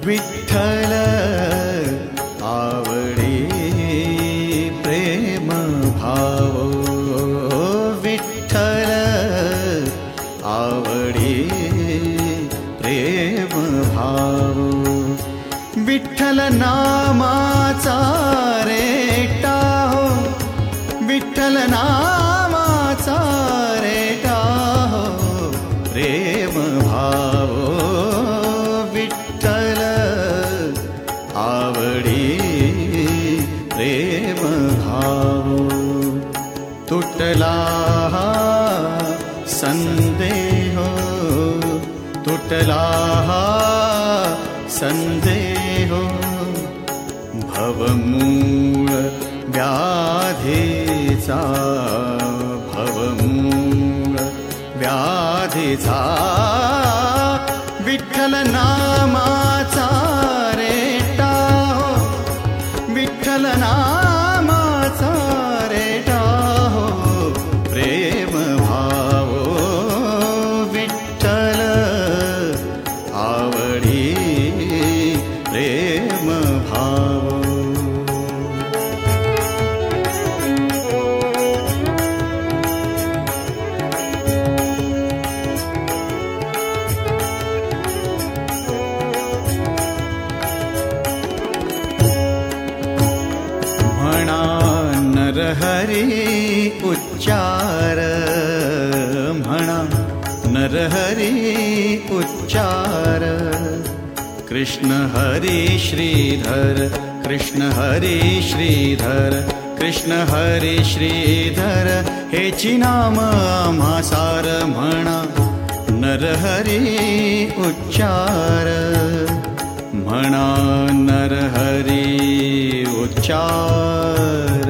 विठ्ठल आवडी प्रेम भाव, विठ्ठल आवडी प्रेम भाव, विठ्ठल नामाचा रेटा हो, विठ्ठल नामाचा रेटा हो प्रेम भाव, विठ्ठल आवडी प्रेम भाव. तुटला संदेह, तुटला संदेह, भवमूळ व्याधीचा, भवमूळ व्याधीचा, विठ्ठल नामाचा रेटा हो, विठ्ठल नामाचा रेटा हो प्रेम भाव, विठ्ठल आवडी प्रेम भाव. म्हणा नरहरी उच्चार, म्हणा नरहरी उच्चार, कृष्ण हरी श्रीधर, कृष्ण हरी श्रीधर, कृष्ण हरी श्रीधर हेची नाम आम्हा सार. म्हणा नरहरी उच्चार, म्हणा नरहरी उच्चार.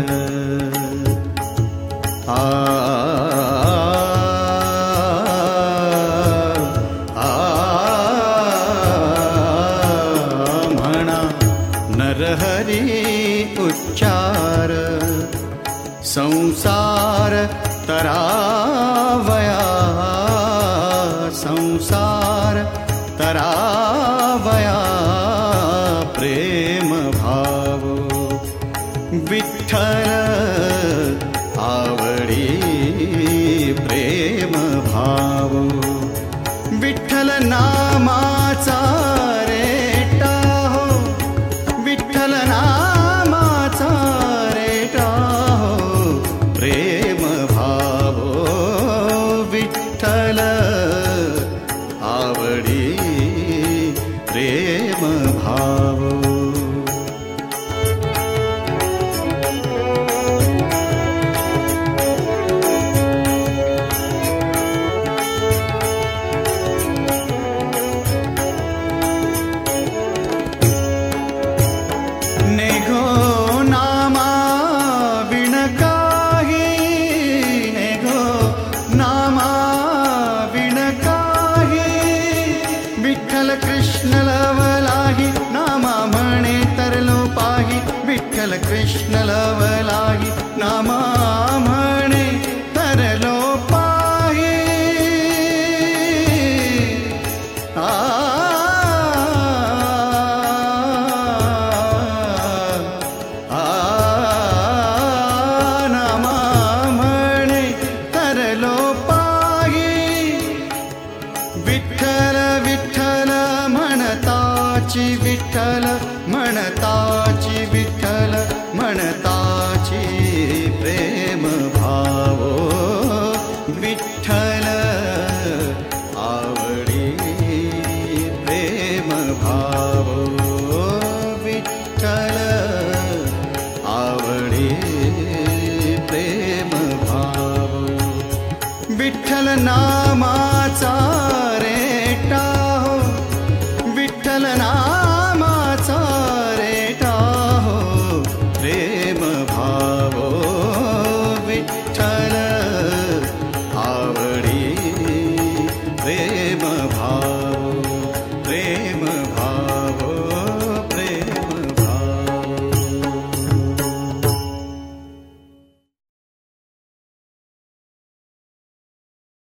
म्हणा नरहरी उच्चार, संसार तरावया, संसार तरावया प्रेम भाव, विठ्ठल आवडी प्रेम भाव, विठ्ठल नामाचा रेटा हो, विठ्ठल नामाचा रेटा हो प्रेम भाव, विठ्ठल आवडी प्रेम भाव. नेघो नामा विण काही, नेघो नामा विण काही, विठ्ठल कृष्ण लवलाही नामा म्हणे तरलो पाही, विठ्ठल कृष्ण लवलाही नामा म्हणे तरलो पाही. नामा म्हणे तरलो पाही, विठ्ठल विठ्ठल म्हणताची, विठ्ठल म्हणताची, विठ्ठल म्हणताची प्रेम भाव, विठ्ठल आवडी प्रेम भाव, विठ्ठल आवडी प्रेम भाव, विठ्ठल नामाचा रेटा हो, विठ्ठल नामाचा रेटा हो प्रेम भाव, विठ्ठल आवडी प्रेम